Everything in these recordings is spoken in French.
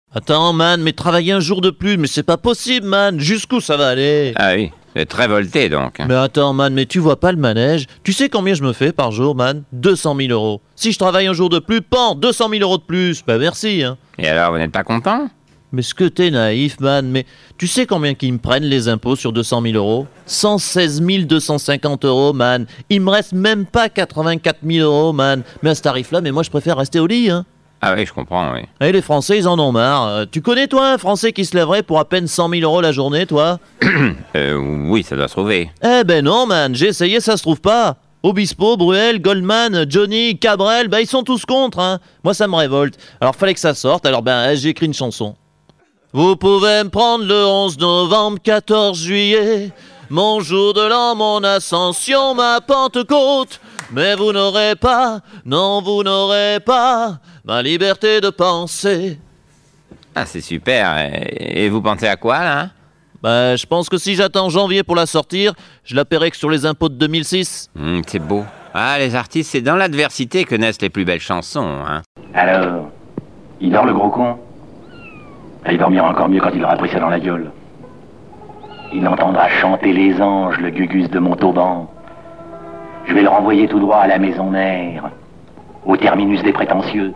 Attends, man, mais travailler un jour de plus, mais c'est pas possible, man. Jusqu'où ça va aller? Ah oui, c'est très volté donc. Mais attends, man, mais tu vois pas le manège? Tu sais combien je me fais par jour, man? 200 000 euros. Si je travaille un jour de plus, 200 000 euros de plus. Bah merci, hein. Et alors, vous n'êtes pas content? Mais ce que t'es naïf, man, mais tu sais combien qu'ils me prennent les impôts sur 200 000 euros? 116 250 euros, man. Il me reste même pas 84 000 euros, man. Mais à ce tarif-là, mais moi je préfère rester au lit, hein. Ah oui, je comprends, oui. Et les Français, ils en ont marre. Tu connais, toi, un Français qui se lèverait pour à peine 100 000 euros la journée, toi? Oui, ça doit se trouver. Eh ben non, man, j'ai essayé, ça se trouve pas. Obispo, Bruel, Goldman, Johnny, Cabrel, ils sont tous contre, hein. Moi, ça me révolte. Alors, fallait que ça sorte, alors j'ai écrit une chanson. Vous pouvez me prendre le 11 novembre, 14 juillet, mon jour de l'an, mon ascension, ma Pentecôte. Mais vous n'aurez pas, non vous n'aurez pas, ma liberté de penser. Ah, c'est super. Et vous pensez à quoi, là? Je pense que si j'attends janvier pour la sortir, je la paierai que sur les impôts de 2006. C'est beau. Ah, les artistes, c'est dans l'adversité que naissent les plus belles chansons, hein. Alors, il dort le gros con? Il dormira encore mieux quand il aura pris ça dans la gueule. Il entendra chanter les anges, le gugus de Montauban. Je vais le renvoyer tout droit à la maison mère, au terminus des prétentieux.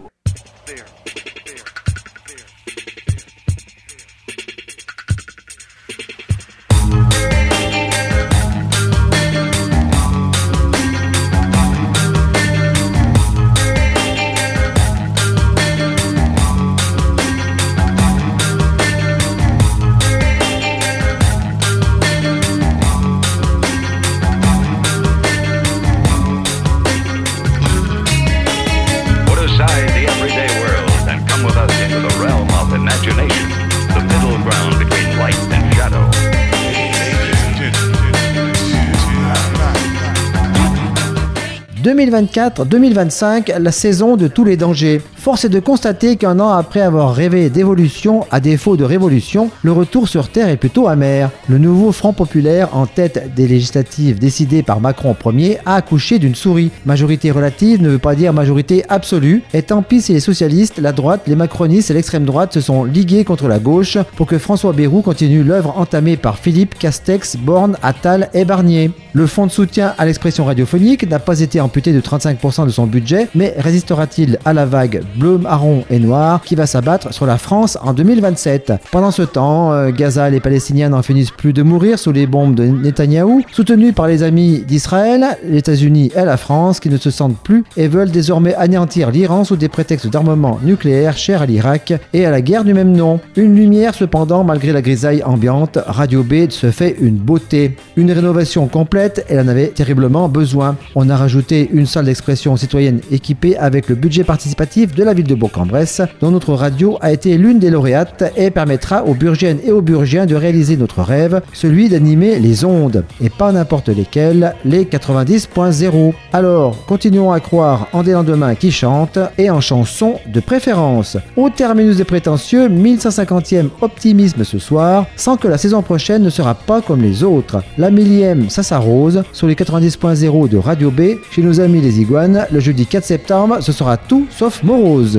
« 2024-2025, la saison de tous les dangers. Force est de constater qu'un an après avoir rêvé d'évolution, à défaut de révolution, le retour sur Terre est plutôt amer. Le nouveau Front populaire, en tête des législatives décidées par Macron Ier, a accouché d'une souris. Majorité relative ne veut pas dire majorité absolue, et tant pis si les socialistes, la droite, les macronistes et l'extrême droite se sont ligués contre la gauche pour que François Bayrou continue l'œuvre entamée par Philippe, Castex, Borne, Attal et Barnier. Le fonds de soutien à l'expression radiophonique n'a pas été amputé de 35% de son budget, mais résistera-t-il à la vague bleu, marron et noir qui va s'abattre sur la France en 2027? Pendant ce temps, Gaza et les Palestiniens n'en finissent plus de mourir sous les bombes de Netanyahou, soutenus par les amis d'Israël, les États-Unis et la France qui ne se sentent plus et veulent désormais anéantir l'Iran sous des prétextes d'armement nucléaire chers à l'Irak et à la guerre du même nom. Une lumière cependant, malgré la grisaille ambiante, Radio B se fait une beauté. Une rénovation complète, elle en avait terriblement besoin. On a rajouté une salle d'expression citoyenne équipée avec le budget participatif de la ville de Bourg-en-Bresse, dont notre radio a été l'une des lauréates et permettra aux Burgiennes et aux Burgiens de réaliser notre rêve, celui d'animer les ondes, et pas n'importe lesquelles, les 90.0. Alors, continuons à croire en des lendemains qui chantent et en chansons de préférence. Au terminus des prétentieux, 1150e optimisme ce soir, sans que la saison prochaine ne sera pas comme les autres. La 1000e, ça s'arrose, sur les 90.0 de Radio B, chez nos amis les Iguanes, le jeudi 4 septembre, ce sera tout sauf morose.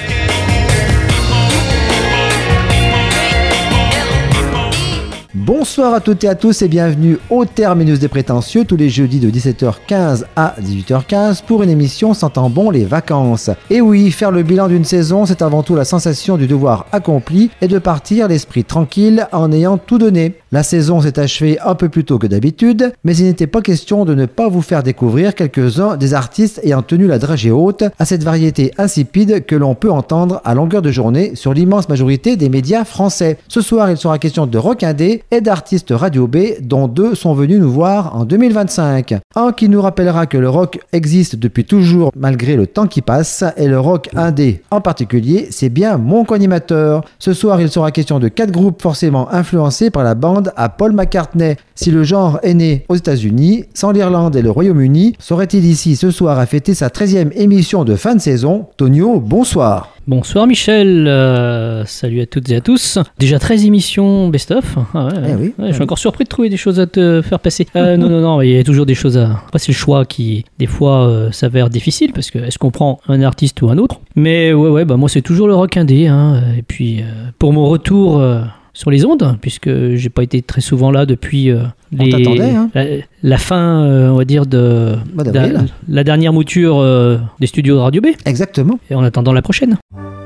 Bonsoir à toutes et à tous et bienvenue au Terminus des Prétentieux tous les jeudis de 17h15 à 18h15 pour une émission sentant bon les vacances. Et oui, faire le bilan d'une saison, c'est avant tout la sensation du devoir accompli et de partir l'esprit tranquille en ayant tout donné. La saison s'est achevée un peu plus tôt que d'habitude, mais il n'était pas question de ne pas vous faire découvrir quelques-uns des artistes ayant tenu la dragée haute à cette variété insipide que l'on peut entendre à longueur de journée sur l'immense majorité des médias français. Ce soir, il sera question de rock indé et d'artistes Radio B, dont deux sont venus nous voir en 2025. Un qui nous rappellera que le rock existe depuis toujours malgré le temps qui passe, et le rock indé en particulier, c'est bien mon co-animateur. Ce soir, il sera question de 4 groupes forcément influencés par la bande à Paul McCartney. Si le genre est né aux États-Unis, sans l'Irlande et le Royaume-Uni, serait-il ici ce soir à fêter sa 13e émission de fin de saison? Tonio, bonsoir. Bonsoir Michel, salut à toutes et à tous. Déjà 13 émissions best-of. Ah ouais, je suis encore surpris de trouver des choses à te faire passer. Non, il y a toujours des choses à... Après c'est le choix qui, des fois, s'avère difficile, parce que est-ce qu'on prend un artiste ou un autre? Mais moi c'est toujours le rock indé. Et puis, pour mon retour... sur les ondes, puisque j'ai pas été très souvent là depuis la fin, on va dire, de la dernière mouture des studios de Radio B. Exactement. Et en attendant la prochaine.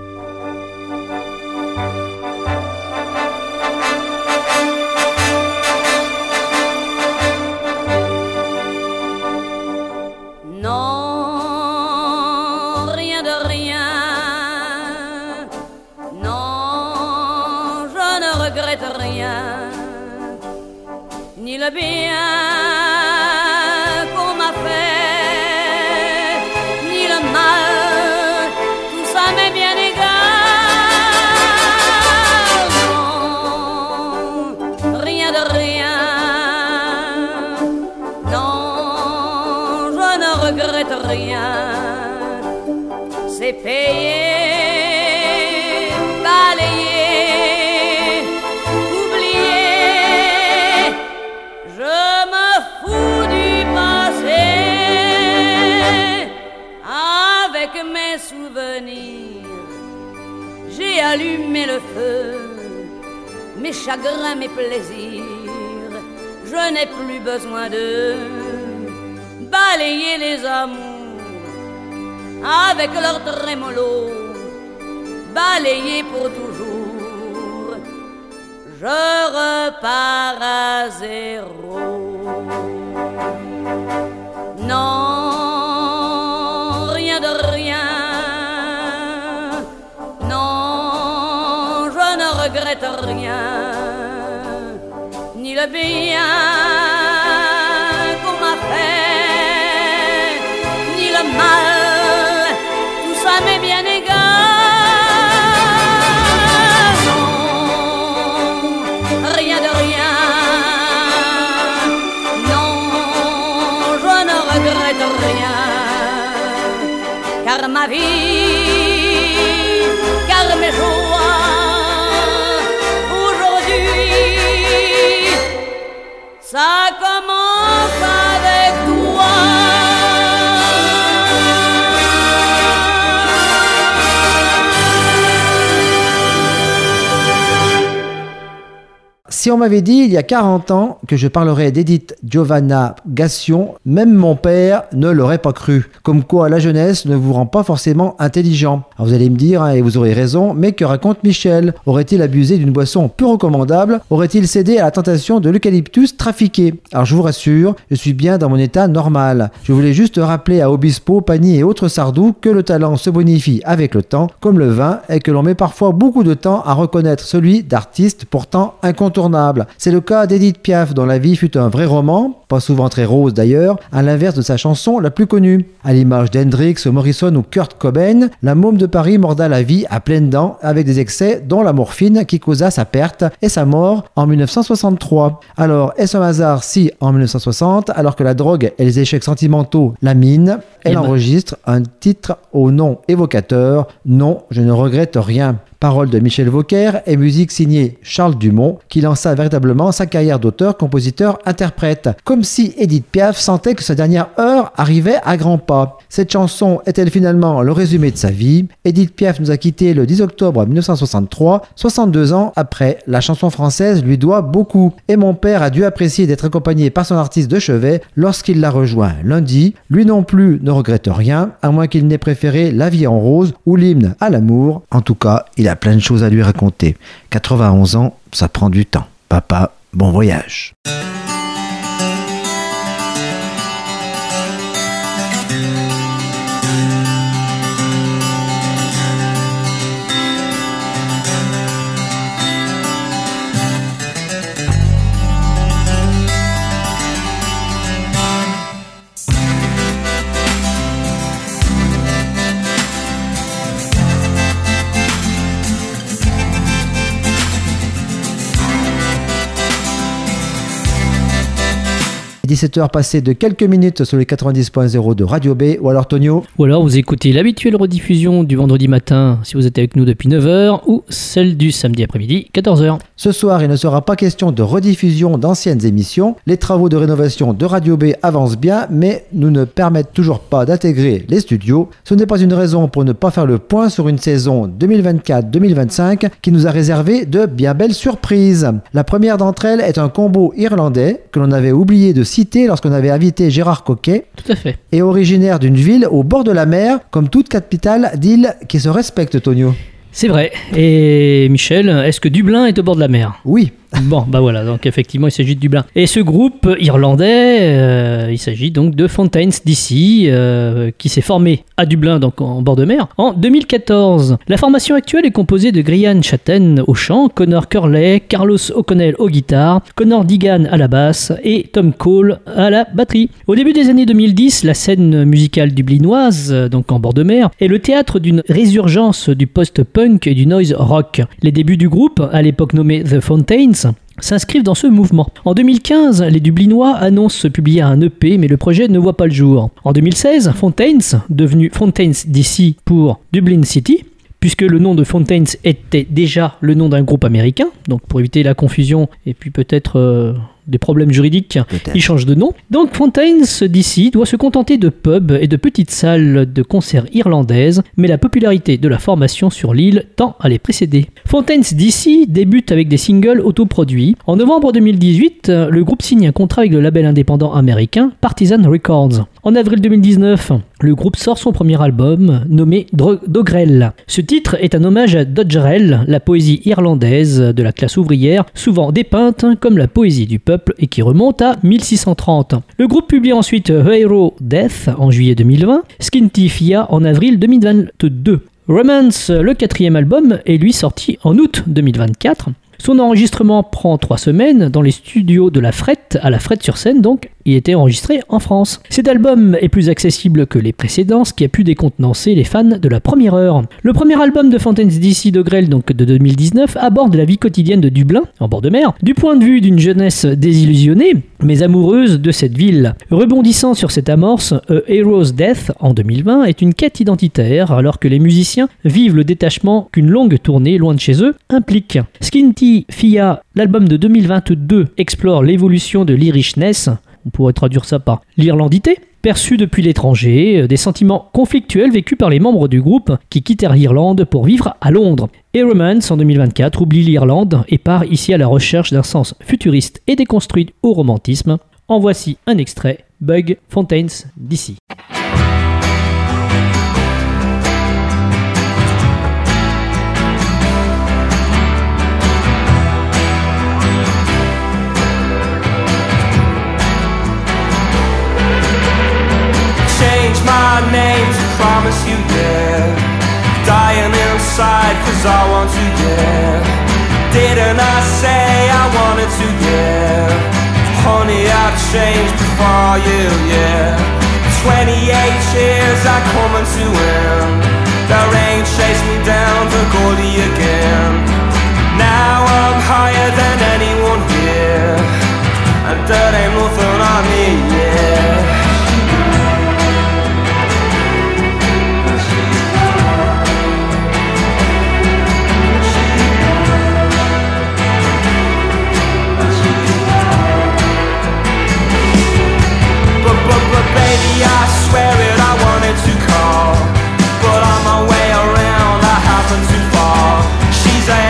Ni le bien qu'on m'a fait, ni le mal, tout ça m'est bien égal. Non, rien de rien. Non, je ne regrette rien. C'est payé. J'ai allumé le feu, mes chagrins, mes plaisirs. Je n'ai plus besoin de balayer les amours avec leur trémolo, balayer pour toujours. Je repars à zéro. Non, rien de rien. Je ne regrette rien, ni le bien qu'on m'a fait, ni le mal, tout ça m'est bien égal. Non, rien de rien. Non, je ne regrette rien, car ma vie, car mes joies, ça commence avec toi. Si on m'avait dit il y a 40 ans que je parlerais d'Edith Giovanna Gassion, même mon père ne l'aurait pas cru. Comme quoi la jeunesse ne vous rend pas forcément intelligent. Alors vous allez me dire, et vous aurez raison, mais que raconte Michel? Aurait-il abusé d'une boisson peu recommandable? Aurait-il cédé à la tentation de l'eucalyptus trafiqué? Alors je vous rassure, je suis bien dans mon état normal. Je voulais juste rappeler à Obispo, Pagny et autres Sardou que le talent se bonifie avec le temps, comme le vin, et que l'on met parfois beaucoup de temps à reconnaître celui d'artiste pourtant incontournable. C'est le cas d'Edith Piaf, dont la vie fut un vrai roman, pas souvent très rose d'ailleurs, à l'inverse de sa chanson la plus connue. À l'image d'Hendrix, Morrison ou Kurt Cobain, la môme de Paris morda la vie à pleines dents avec des excès dont la morphine qui causa sa perte et sa mort en 1963. Alors, est-ce un hasard si, en 1960, alors que la drogue et les échecs sentimentaux la minent, elle enregistre un titre au nom évocateur « Non, je ne regrette rien ». Paroles de Michel Vauquer et musique signée Charles Dumont, qui lança véritablement sa carrière d'auteur, compositeur, interprète. Comme si Edith Piaf sentait que sa dernière heure arrivait à grands pas. Cette chanson est-elle finalement le résumé de sa vie? Edith Piaf nous a quittés le 10 octobre 1963, 62 ans après. La chanson française lui doit beaucoup. Et mon père a dû apprécier d'être accompagné par son artiste de chevet lorsqu'il l'a rejoint lundi. Lui non plus ne regrette rien, à moins qu'il n'ait préféré La vie en rose ou l'hymne à l'amour. En tout cas, il a plein de choses à lui raconter. 91 ans, ça prend du temps. Papa, bon voyage. 17h passées de quelques minutes sur les 90.0 de Radio B, ou alors Tonio. Ou alors vous écoutez l'habituelle rediffusion du vendredi matin si vous êtes avec nous depuis 9h ou celle du samedi après-midi 14h. Ce soir, il ne sera pas question de rediffusion d'anciennes émissions. Les travaux de rénovation de Radio B avancent bien, mais nous ne permettent toujours pas d'intégrer les studios. Ce n'est pas une raison pour ne pas faire le point sur une saison 2024-2025 qui nous a réservé de bien belles surprises. La première d'entre elles est un combo irlandais que l'on avait oublié de citer lorsqu'on avait invité Gérard Coquet. Tout à fait. Et originaire d'une ville au bord de la mer, comme toute capitale d'île qui se respecte, Tonio. C'est vrai. Et Michel, est-ce que Dublin est au bord de la mer ? Oui. Bon, bah voilà, donc effectivement il s'agit de Dublin. Et ce groupe irlandais, il s'agit donc de Fontaines DC, qui s'est formé à Dublin, donc en bord de mer, en 2014. La formation actuelle est composée de Grian Chatten au chant, Connor Curley, Carlos O'Connell aux guitares, Connor Digan à la basse et Tom Cole à la batterie. Au début des années 2010, la scène musicale dublinoise, donc en bord de mer, est le théâtre d'une résurgence du post-punk et du noise rock. Les débuts du groupe, à l'époque nommé The Fontaines, s'inscrivent dans ce mouvement. En 2015, les Dublinois annoncent publier un EP, mais le projet ne voit pas le jour. En 2016, Fontaines, devenu Fontaines DC pour Dublin City, puisque le nom de Fontaines était déjà le nom d'un groupe américain, donc pour éviter la confusion et puis peut-être des problèmes juridiques, il change de nom. Donc Fontaines DC doit se contenter de pubs et de petites salles de concert irlandaises, mais la popularité de la formation sur l'île tend à les précéder. Fontaines DC débute avec des singles autoproduits. En novembre 2018, le groupe signe un contrat avec le label indépendant américain Partisan Records. En avril 2019, le groupe sort son premier album nommé Dogrel. Ce titre est un hommage à Dodgerel, la poésie irlandaise de la classe ouvrière, souvent dépeinte comme la poésie du peuple et qui remonte à 1630. Le groupe publie ensuite Hero Death en juillet 2020, Skinty Fia en avril 2022. Romance, le quatrième album, est lui sorti en août 2024. Son enregistrement prend 3 semaines dans les studios de La Frette, à La Frette-sur-Seine donc. Il était enregistré en France. Cet album est plus accessible que les précédents, ce qui a pu décontenancer les fans de la première heure. Le premier album de Fontaines DC Dogrel, donc de 2019, aborde la vie quotidienne de Dublin, en bord de mer, du point de vue d'une jeunesse désillusionnée, mais amoureuse de cette ville. Rebondissant sur cette amorce, A Hero's Death, en 2020, est une quête identitaire, alors que les musiciens vivent le détachement qu'une longue tournée loin de chez eux implique. Skinty Fia, l'album de 2022, explore l'évolution de l'Irishness, on pourrait traduire ça par l'irlandité, perçue depuis l'étranger, des sentiments conflictuels vécus par les membres du groupe qui quittèrent l'Irlande pour vivre à Londres. Et Romance, en 2024, oublie l'Irlande et part ici à la recherche d'un sens futuriste et déconstruit au romantisme. En voici un extrait, Bug, Fontaines DC. My name to promise you, yeah. Dying inside cause I want to, yeah. Didn't I say I wanted to, yeah. Honey, I've changed before you, yeah. 28 years are coming to end. The rain chased me down to Goldie again. Now I'm higher than anyone here, and that ain't nothing on me, yeah. Baby, I swear it, I wanted to call, but on my way around I happened to fall. She's a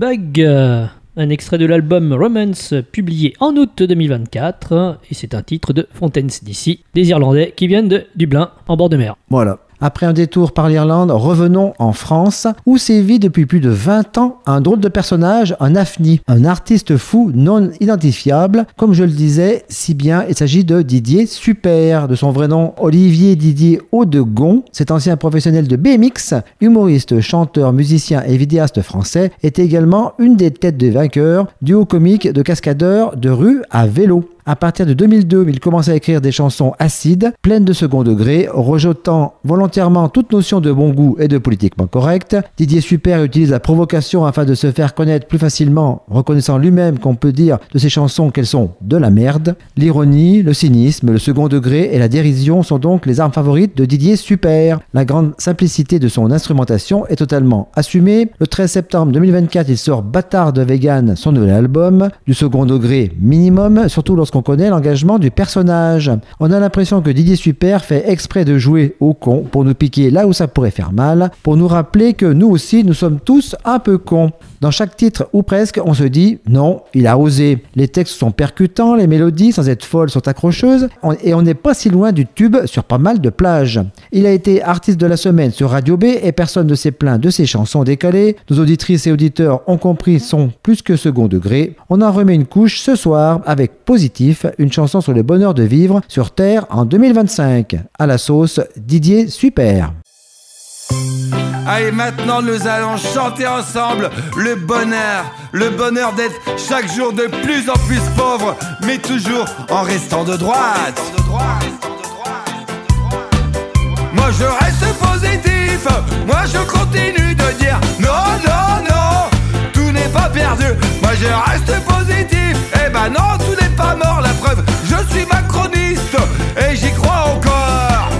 Flag, un extrait de l'album Romance publié en août 2024, et c'est un titre de Fountains DC, des Irlandais qui viennent de Dublin en bord de mer. Voilà. Après un détour par l'Irlande, revenons en France, où sévit depuis plus de 20 ans un drôle de personnage, un AFNI, un artiste fou non identifiable. Comme je le disais si bien, il s'agit de Didier Super, de son vrai nom Olivier Didier Audegon. Cet ancien professionnel de BMX, humoriste, chanteur, musicien et vidéaste français, est également une des têtes des vainqueurs du haut comique de cascadeurs de rue à vélo. À partir de 2002, il commence à écrire des chansons acides, pleines de second degré, rejetant volontairement toute notion de bon goût et de politiquement correct. Didier Super utilise la provocation afin de se faire connaître plus facilement, reconnaissant lui-même qu'on peut dire de ses chansons qu'elles sont de la merde. L'ironie, le cynisme, le second degré et la dérision sont donc les armes favorites de Didier Super. La grande simplicité de son instrumentation est totalement assumée. Le 13 septembre 2024, il sort Bâtard de Vegan, son nouvel album, du second degré minimum, surtout lorsqu'on connaît l'engagement du personnage. On a l'impression que Didier Super fait exprès de jouer au con pour nous piquer là où ça pourrait faire mal, pour nous rappeler que nous aussi nous sommes tous un peu cons. Dans chaque titre ou presque, on se dit non, il a osé. Les textes sont percutants, les mélodies sans être folles sont accrocheuses et on n'est pas si loin du tube sur pas mal de plages. Il a été artiste de la semaine sur Radio B et personne ne s'est plaint de ses chansons décalées. Nos auditrices et auditeurs ont compris son plus que second degré. On en remet une couche ce soir avec Positif, une chanson sur le bonheur de vivre sur Terre en 2025. À la sauce Didier Super. Allez, maintenant nous allons chanter ensemble le bonheur d'être chaque jour de plus en plus pauvre, mais toujours en restant de droite. Moi je reste positif, moi je continue de dire non, non, non, tout n'est pas perdu. Moi je reste positif, eh ben non, tout n'est pas mort, la preuve, je suis macroniste et j'y crois encore.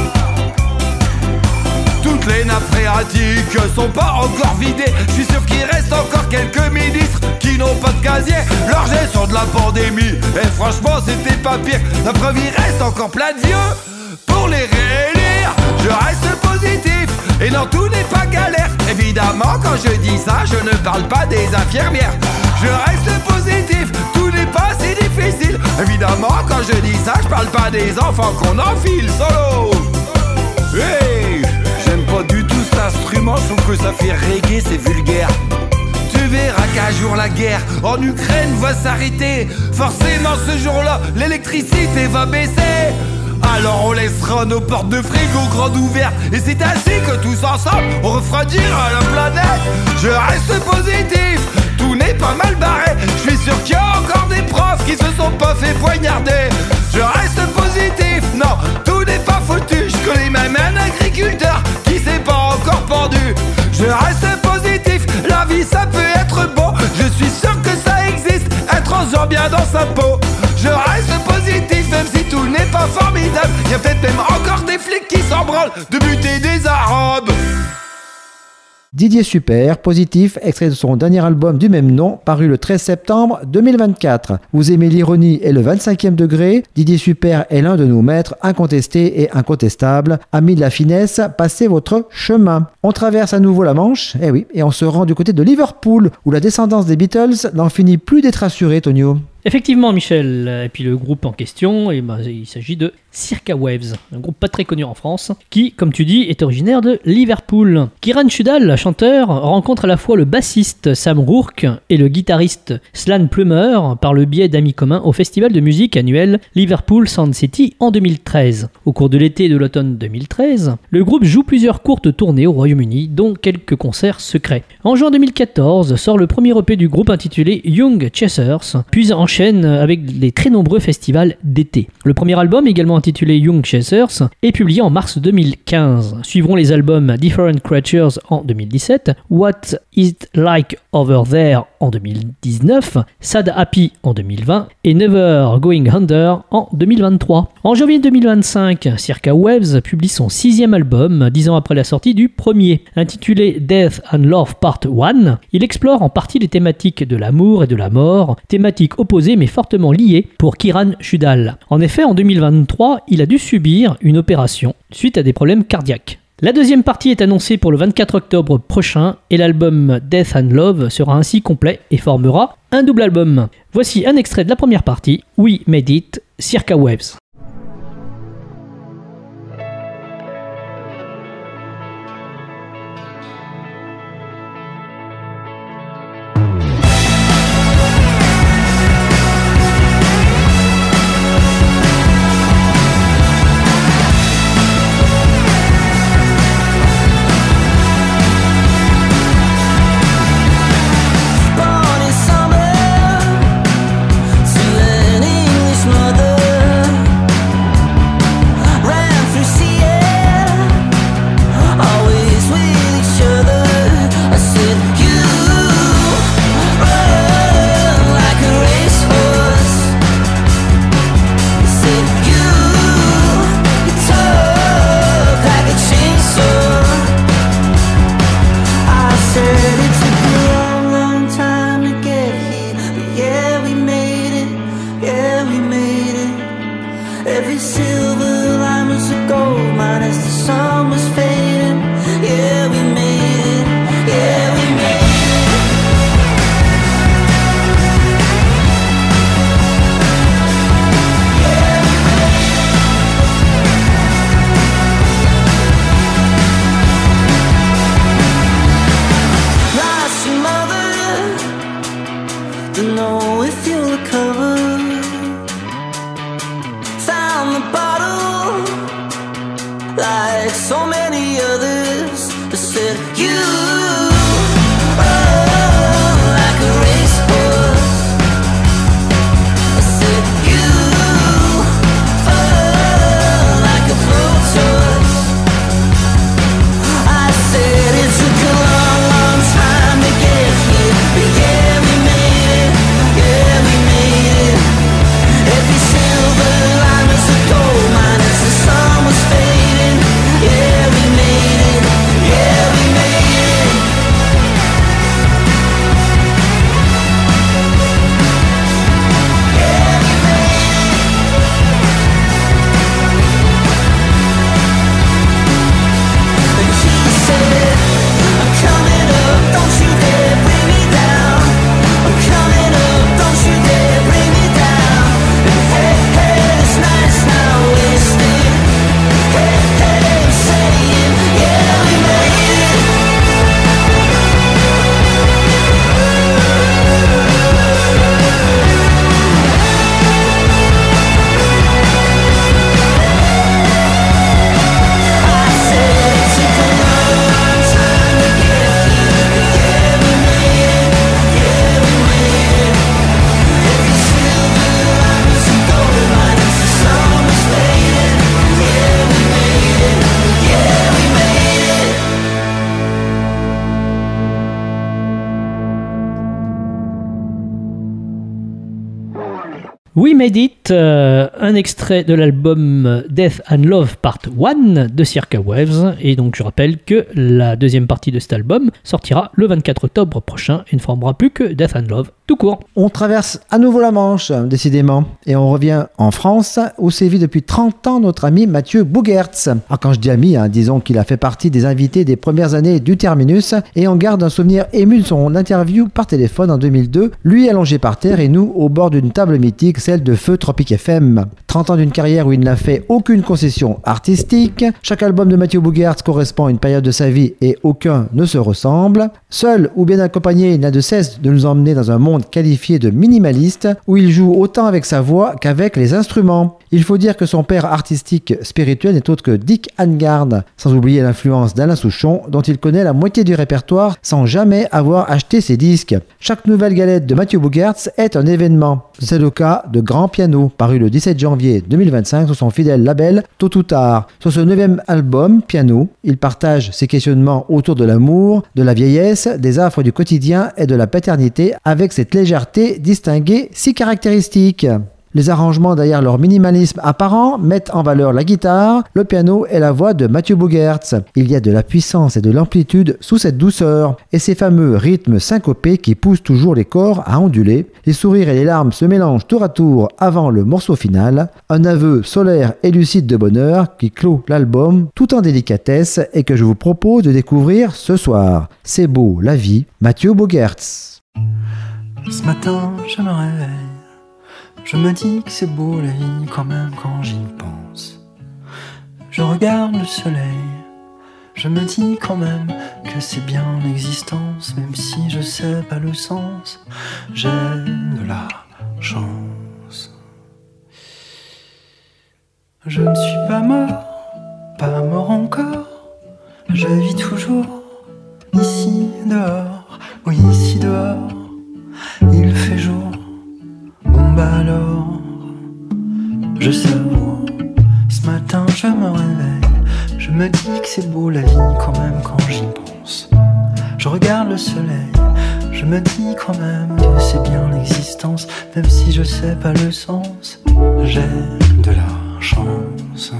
Toutes les nappes phréatiques sont pas encore vidées. Je suis sûr qu'il reste encore quelques ministres qui n'ont pas de casier. Leur gestion de la pandémie, et franchement c'était pas pire. La preuve, il reste encore plein de vieux pour les réélire. Je reste positif, et non, tout n'est pas galère. Évidemment, quand je dis ça, je ne parle pas des infirmières. Je reste positif, tout n'est pas si difficile. Évidemment, quand je dis ça, je parle pas des enfants qu'on enfile solo. Hey, j'aime pas du tout cet instrument, je trouve que ça fait reggae, c'est vulgaire. Tu verras qu'un jour la guerre en Ukraine va s'arrêter. Forcément ce jour-là, l'électricité va baisser. Alors on laissera nos portes de frigo grandes ouvertes, et c'est ainsi que tous ensemble on refroidira la planète. Je reste positif, tout n'est pas mal barré. Je suis sûr qu'il y a encore des profs qui se sont pas fait poignarder. Je reste positif, non, tout n'est pas foutu. Je connais même un agriculteur qui s'est pas encore pendu. Je reste positif, la vie ça peut être beau. Je suis sûr que ça existe, être en faisant bien dans sa peau. Je reste positif, même si tout n'est pas formidable. Y a peut-être même encore des flics qui s'en branlent de buter des Arabes. Didier Super, Positif, extrait de son dernier album du même nom, paru le 13 septembre 2024. Vous aimez l'ironie et le 25e degré, Didier Super est l'un de nos maîtres incontestés et incontestables. Amis de la finesse, passez votre chemin. On traverse à nouveau la Manche, et on se rend du côté de Liverpool, où la descendance des Beatles n'en finit plus d'être assurée, Tonio. Effectivement, Michel. Et puis le groupe en question, il s'agit de Circa Waves, un groupe pas très connu en France, qui, comme tu dis, est originaire de Liverpool. Kieran Chudal, chanteur, rencontre à la fois le bassiste Sam Rourke et le guitariste Slan Plummer par le biais d'amis communs au festival de musique annuel Liverpool Sound City en 2013. Au cours de l'été et de l'automne 2013, le groupe joue plusieurs courtes tournées au Royaume-Uni, dont quelques concerts secrets. En juin 2014, sort le premier EP du groupe intitulé Young Chasers, puis enchaîne avec les très nombreux festivals d'été. Le premier album, également intitulé Young Chasers, est publié en mars 2015. Suivront les albums Different Creatures en 2017, What Is It Like Over There en 2019, Sad Happy en 2020 et Never Going Under en 2023. En janvier 2025, Circa Waves publie son 6e album, 10 ans après la sortie du premier. Intitulé Death and Love Part 1, il explore en partie les thématiques de l'amour et de la mort, thématiques opposées mais fortement liées pour Kieran Chudal. En effet, en 2023, il a dû subir une opération suite à des problèmes cardiaques. La deuxième partie est annoncée pour le 24 octobre prochain et l'album Death and Love sera ainsi complet et formera un double album. Voici un extrait de la première partie, We Made It, Circa Waves. We Made It, un extrait de l'album Death and Love Part 1 de Circa Waves. Et donc je rappelle que la deuxième partie de cet album sortira le 24 octobre prochain et ne formera plus que Death and Love tout court. On traverse à nouveau la Manche, décidément, et on revient en France où sévit depuis 30 ans notre ami Mathieu Bougertz. Alors quand je dis ami, disons qu'il a fait partie des invités des premières années du Terminus et on garde un souvenir ému de son interview par téléphone en 2002, lui allongé par terre et nous au bord d'une table mythique, celle de Feu Tropic FM. 30 ans d'une carrière où il n'a fait aucune concession artistique. Chaque album de Mathieu Bougertz correspond à une période de sa vie et aucun ne se ressemble. Seul ou bien accompagné, il n'a de cesse de nous emmener dans un monde qualifié de minimaliste où il joue autant avec sa voix qu'avec les instruments. Il faut dire que son père artistique spirituel n'est autre que Dick Hangard, sans oublier l'influence d'Alain Souchon dont il connaît la moitié du répertoire sans jamais avoir acheté ses disques. Chaque nouvelle galette de Mathieu Bougertz est un événement. C'est le cas de Grand Piano, paru le 17 janvier 2025 sur son fidèle label Tôt ou Tard. Sur ce 9e album, Piano, il partage ses questionnements autour de l'amour, de la vieillesse, des affres du quotidien et de la paternité avec cette légèreté distinguée si caractéristique. Les arrangements derrière leur minimalisme apparent mettent en valeur la guitare, le piano et la voix de Matthew Bogaerts. Il y a de la puissance et de l'amplitude sous cette douceur et ces fameux rythmes syncopés qui poussent toujours les corps à onduler. Les sourires et les larmes se mélangent tour à tour avant le morceau final. Un aveu solaire et lucide de bonheur qui clôt l'album tout en délicatesse et que je vous propose de découvrir ce soir. C'est beau, la vie, Matthew Bogaerts. Ce matin, je me réveille. Je me dis que c'est beau la vie quand même quand j'y pense. Je regarde le soleil. Je me dis quand même que c'est bien l'existence, même si je sais pas le sens. J'ai de la chance. Je ne suis pas mort encore. Je vis toujours ici dehors, oui ici dehors. Il fait jour, bon bah alors, je savoure. Ce matin je me réveille, je me dis que c'est beau la vie quand même quand j'y pense. Je regarde le soleil, je me dis quand même que c'est bien l'existence, même si je sais pas le sens. J'ai de la chance.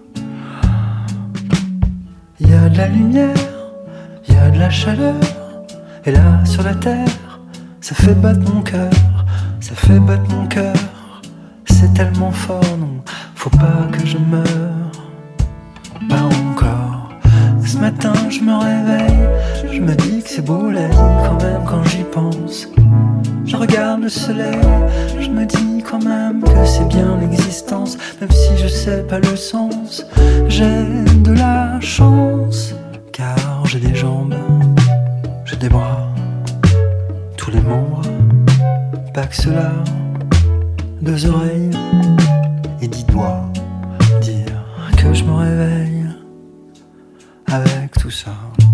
Il y a de la lumière, il y a de la chaleur, et là sur la terre, ça fait battre mon cœur, ça fait battre mon cœur. C'est tellement fort, non, faut pas que je meure, pas encore. Ce matin je me réveille, je me dis que c'est beau la vie quand même quand j'y pense. Je regarde le soleil, je me dis quand même que c'est bien l'existence, même si je sais pas le sens. J'ai de la chance, car j'ai des jambes, j'ai des bras, tous les membres, pas que cela, 2 oreilles et 10 doigts. Dire que je me réveille avec tout ça.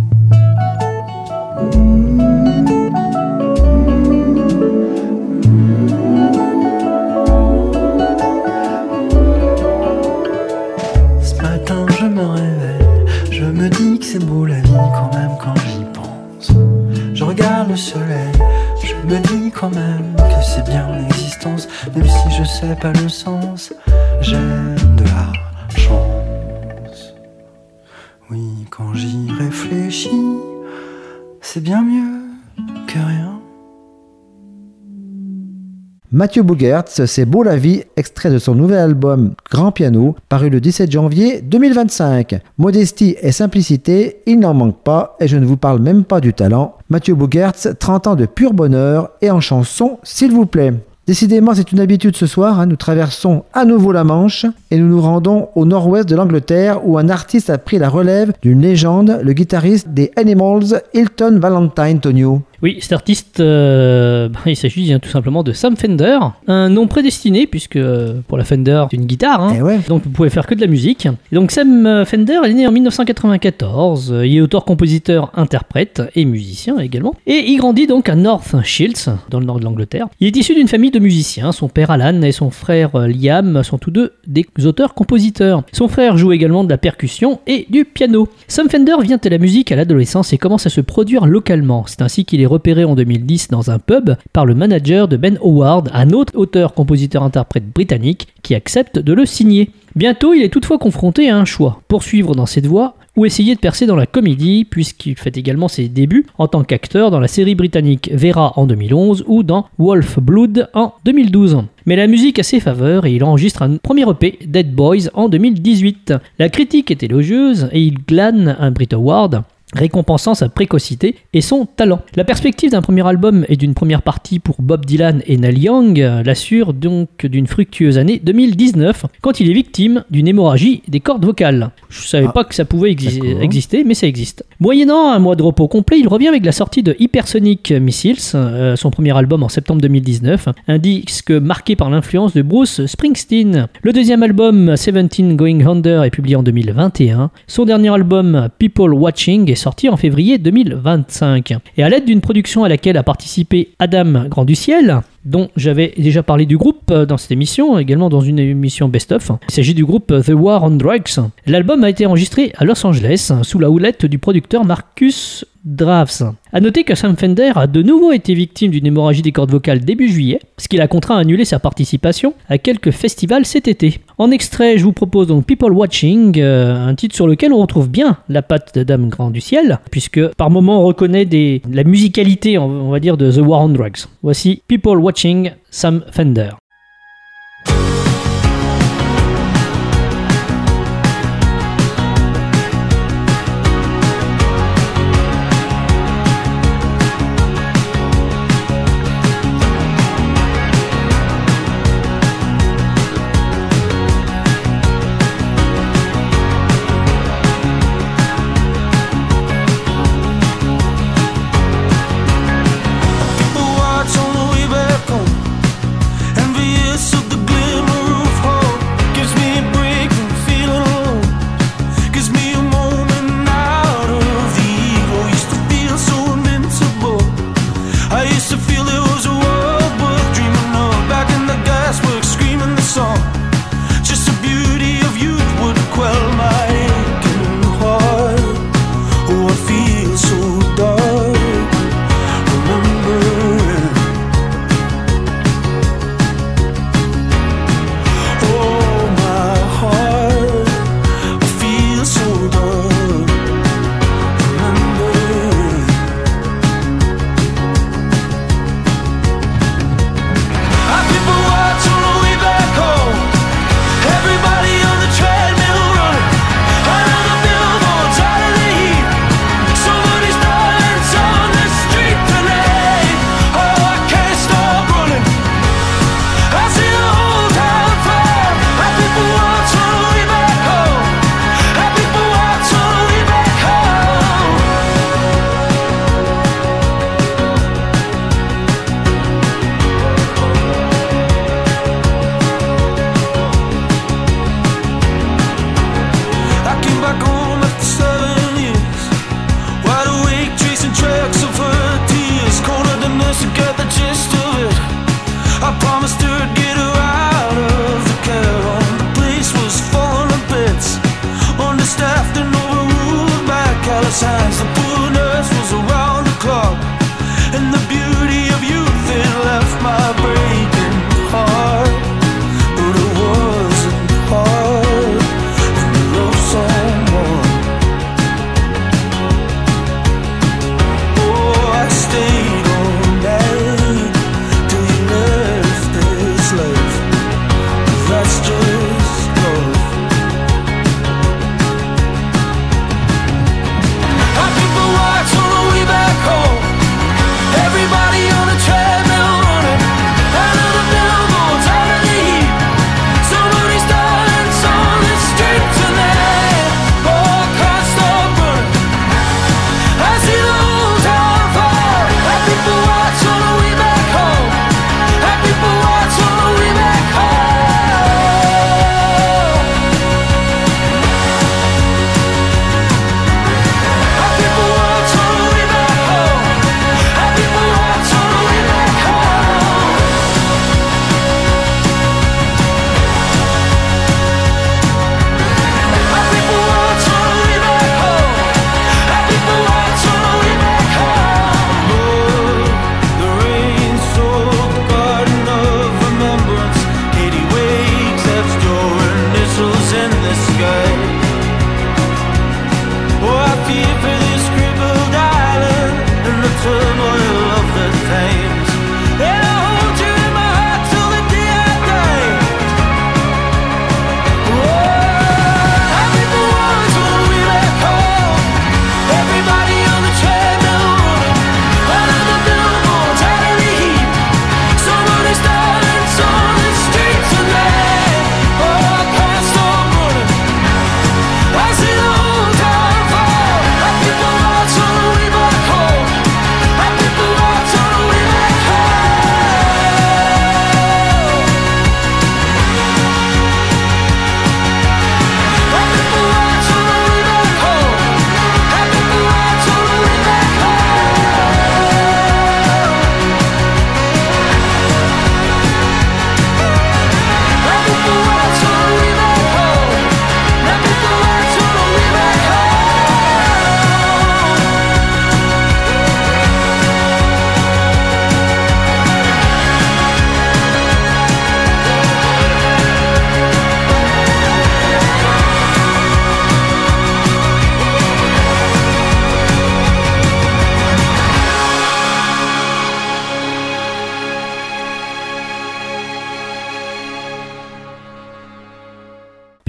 Ce matin je me réveille, je me dis que c'est beau la vie quand même quand j'y pense. Je regarde le soleil, je me dis quand même que c'est bien l'existence, même si je sais pas le sens. J'ai de la chance. Oui, quand j'y réfléchis, c'est bien mieux que rien. Matthew Bogaerts, c'est beau la vie, extrait de son nouvel album Grand Piano, paru le 17 janvier 2025. Modestie et simplicité, il n'en manque pas, et je ne vous parle même pas du talent. Matthew Bogaerts, 30 ans de pur bonheur, et en chanson, s'il vous plaît. Décidément, c'est une habitude ce soir, nous traversons à nouveau la Manche et nous nous rendons au nord-ouest de l'Angleterre où un artiste a pris la relève d'une légende, le guitariste des Animals, Hilton Valentine Tonio. Oui, cet artiste, il s'agit tout simplement de Sam Fender, un nom prédestiné puisque pour la Fender c'est une guitare, ouais. Donc vous pouvez faire que de la musique. Et donc Sam Fender est né en 1994, il est auteur, compositeur, interprète et musicien également. Et il grandit donc à North Shields, dans le nord de l'Angleterre. Il est issu d'une famille de musiciens, son père Alan et son frère Liam sont tous deux des auteurs-compositeurs. Son frère joue également de la percussion et du piano. Sam Fender vient à la musique à l'adolescence et commence à se produire localement. C'est ainsi qu'il est repéré en 2010 dans un pub par le manager de Ben Howard, un autre auteur-compositeur-interprète britannique qui accepte de le signer. Bientôt, il est toutefois confronté à un choix, poursuivre dans cette voie ou essayer de percer dans la comédie, puisqu'il fait également ses débuts en tant qu'acteur dans la série britannique Vera en 2011 ou dans Wolf Blood en 2012. Mais la musique a ses faveurs et il enregistre un premier EP, Dead Boys, en 2018. La critique est élogieuse et il glane un Brit Award, récompensant sa précocité et son talent. La perspective d'un premier album et d'une première partie pour Bob Dylan et Neil Young l'assure donc d'une fructueuse année 2019, quand il est victime d'une hémorragie des cordes vocales. Je savais pas que ça pouvait exister, mais ça existe. Moyennant un mois de repos complet, il revient avec la sortie de Hypersonic Missiles, son premier album en septembre 2019, un disque marqué par l'influence de Bruce Springsteen. Le deuxième album, 17 Going Under, est publié en 2021. Son dernier album, People Watching, est sorti en février 2025. Et à l'aide d'une production à laquelle a participé Adam Grand du Ciel, dont j'avais déjà parlé du groupe dans cette émission, également dans une émission Best Of. Il s'agit du groupe The War on Drugs. L'album a été enregistré à Los Angeles, sous la houlette du producteur Marcus Drafts. A noter que Sam Fender a de nouveau été victime d'une hémorragie des cordes vocales début juillet, ce qui l'a contraint à annuler sa participation à quelques festivals cet été. En extrait, je vous propose donc People Watching, un titre sur lequel on retrouve bien la patte de Dame Grand du Ciel, puisque par moments on reconnaît la musicalité, on va dire, de The War on Drugs. Voici People Watching, Sam Fender. People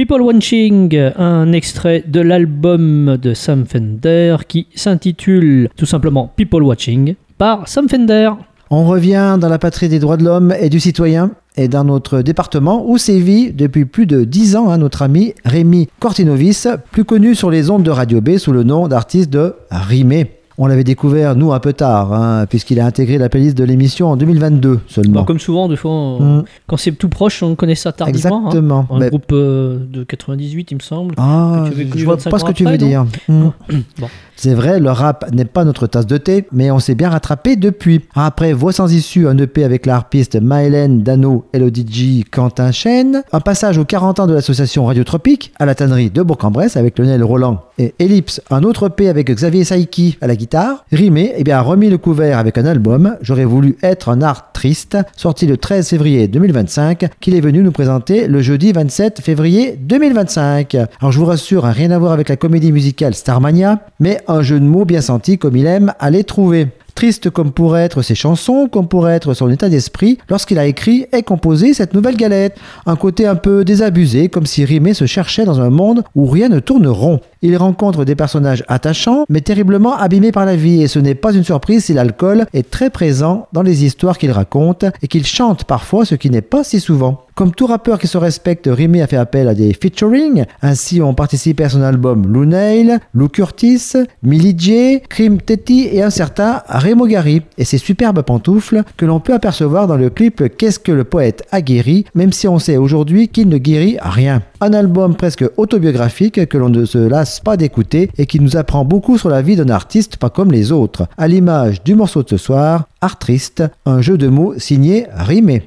People Watching, un extrait de l'album de Sam Fender qui s'intitule tout simplement People Watching par Sam Fender. On revient dans la patrie des droits de l'homme et du citoyen et dans notre département où sévit depuis plus de 10 ans notre ami Rémi Cortinovis, plus connu sur les ondes de Radio B sous le nom d'artiste de Rimé. On l'avait découvert, nous, un peu tard, puisqu'il a intégré la playlist de l'émission en 2022 seulement. Bon, comme souvent, des fois, quand c'est tout proche, on connaît ça tardivement. Exactement. Un groupe de 98, il me semble. Je vois pas ce que tu veux dire. Bon. C'est vrai, le rap n'est pas notre tasse de thé, mais on s'est bien rattrapé depuis. Après Voix sans issue, un EP avec la harpiste Maëlène Dano, Elodie G, Quentin Chêne, un passage aux 40 ans de l'association Radiotropique à la tannerie de Bourg-en-Bresse avec Lionel Roland et Ellipse, un autre EP avec Xavier Saïki à la guitare. Rimé, a remis le couvert avec un album, J'aurais voulu être un art triste, sorti le 13 février 2025, qu'il est venu nous présenter le jeudi 27 février 2025. Alors je vous rassure, rien à voir avec la comédie musicale Starmania, mais un jeu de mots bien senti comme il aime à les trouver. Triste comme pourraient être ses chansons, comme pourrait être son état d'esprit lorsqu'il a écrit et composé cette nouvelle galette. Un côté un peu désabusé, comme si Rimé se cherchait dans un monde où rien ne tourne rond. Il rencontre des personnages attachants, mais terriblement abîmés par la vie, et ce n'est pas une surprise si l'alcool est très présent dans les histoires qu'il raconte et qu'il chante parfois, ce qui n'est pas si souvent. Comme tout rappeur qui se respecte, Rimé a fait appel à des featuring. Ainsi ont participé à son album Lou Nail, Lou Curtis, Millie J, Krim Teti et un certain Remo Gari. Et ces superbes pantoufles que l'on peut apercevoir dans le clip Qu'est-ce que le poète a guéri, même si on sait aujourd'hui qu'il ne guérit rien. Un album presque autobiographique que l'on ne se lasse pas d'écouter et qui nous apprend beaucoup sur la vie d'un artiste pas comme les autres. À l'image du morceau de ce soir, Art Triste, un jeu de mots signé Rimé.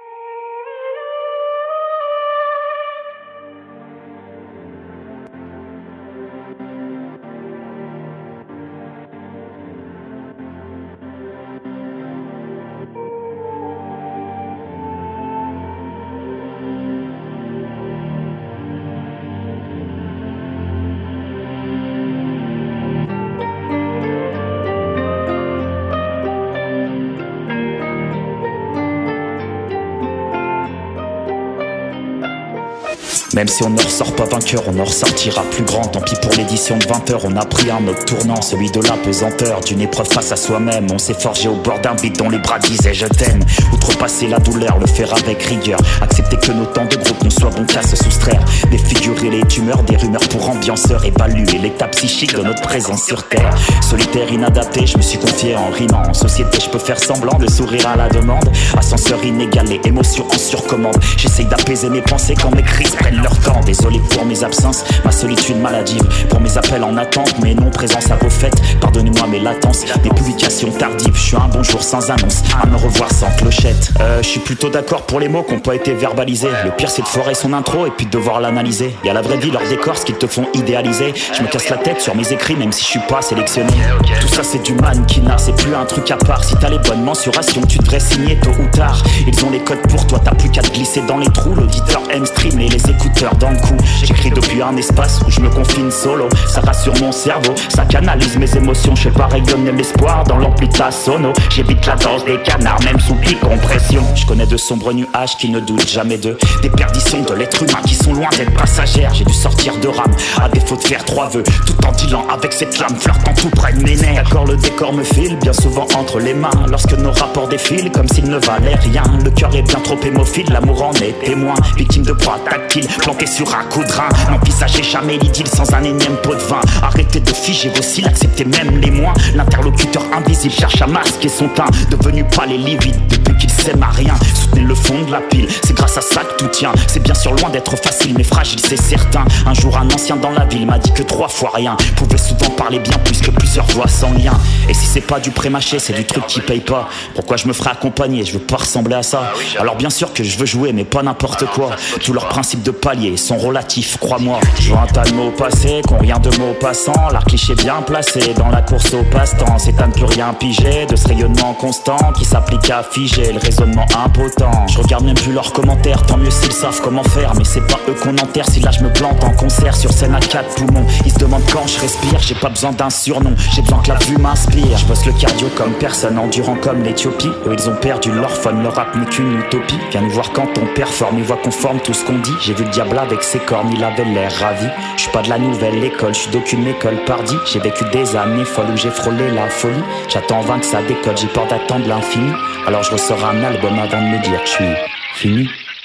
Même si on ne ressort pas vainqueur, on en ressortira plus grand. Tant pis pour l'édition de 20h, on a pris un autre tournant, celui de la pesanteur, d'une épreuve face à soi-même. On s'est forgé au bord d'un beat dont les bras disaient je t'aime. Outrepasser la douleur, le faire avec rigueur. Accepter que nos temps de groupe nous soient bons qu'à se soustraire. Défigurer les tumeurs, des rumeurs pour ambianceurs. Évaluer l'état psychique de notre présence sur terre. Solitaire, inadapté, je me suis confié en rimant. En société, je peux faire semblant de sourire à la demande. Ascenseur inégalé, émotion en surcommande. J'essaye d'apaiser mes pensées quand mes crises prennent leur temps. Désolé pour mes absences, ma solitude maladive, pour mes appels en attente, mes non-présences à vos fêtes. Pardonnez-moi mes latences, des publications tardives. Je suis un bonjour sans annonce, à me revoir sans clochette. Je suis plutôt d'accord pour les mots qui n'ont pas été verbalisés. Le pire c'est de foirer son intro et puis de devoir l'analyser. Y'a la vraie vie, leur décor, ce qu'ils te font idéaliser. Je me casse la tête sur mes écrits même si je suis pas sélectionné. Tout ça c'est du mannequinat, c'est plus un truc à part. Si t'as les bonnes mensurations, tu devrais signer tôt ou tard. Ils ont les codes pour toi, t'as plus qu'à te glisser dans les trous. L'auditeur aime stream et les écouteurs dans le cou. J'écris depuis un espace où je me confine solo. Ça rassure mon cerveau, ça canalise mes émotions. Je fais pas rayonner l'espoir dans l'amplitude sono. J'évite la danse des canards, même sous compression. Je connais de sombres nuages qui ne doutent jamais d'eux. Des perditions de l'être humain qui sont loin d'être passagères. J'ai dû sortir de rame, à défaut de faire 3 vœux. Tout en dealant avec cette lame, flirtant tout près de mes nerfs. D'accord, le décor me file bien souvent entre les mains. Lorsque nos rapports défilent comme s'ils ne valaient rien. Le cœur est bien trop hémophile, l'amour en est témoin. Victime de proie tactile, planté sur un coup de rein. N'envisagez jamais l'idylle sans un énième pot de vin. Arrêtez de figer vos cils, acceptez même les moins. L'interlocuteur invisible cherche à masquer son teint. Devenu pâle et livide depuis qu'il s'aime à rien. Soutenez le fond de la pile, c'est grâce à ça que tout tient. C'est bien sûr loin d'être facile mais fragile c'est certain. Un jour un ancien dans la ville m'a dit que 3 fois rien pouvait souvent parler bien plus que plusieurs voix sans lien. Et si c'est pas du pré-mâché, c'est du truc qui paye pas. Pourquoi je me ferais accompagner, je veux pas ressembler à ça. Alors bien sûr que je veux jouer mais pas n'importe quoi. Tous leurs principes de palier sont relatifs, crois-moi. Je vois un tas de mots passés, qu'on rien de mots passants. L'art cliché bien placé dans la course au passe-temps. C'est à ne plus rien piger de ce rayonnement constant qui s'applique à figer le raisonnement impotent. Je regarde même plus leurs commentaires, tant mieux s'ils savent comment faire. Mais c'est pas eux qu'on enterre si là je me plante en concert sur scène à 4 poumons. Ils se demandent quand je respire, j'ai pas besoin d'un surnom. J'ai besoin que la vue m'inspire. Je bosse le cardio comme personne, endurant comme l'Éthiopie. Eux ils ont perdu leur fun, leur rap n'est qu'une utopie. Viens nous voir quand on performe, ils voient qu'on forme tout ce qu'on dit. J'ai vu le diable avec ses cornes, il avait l'air ravi. Je suis pas de la nouvelle école, je suis d'aucune école pardi. J'ai vécu des années folles où j'ai frôlé la folie. J'attends en vain que ça décolle, j'ai peur d'attendre l'infini. Alors je ressors un album avant de me dire que je suis fini.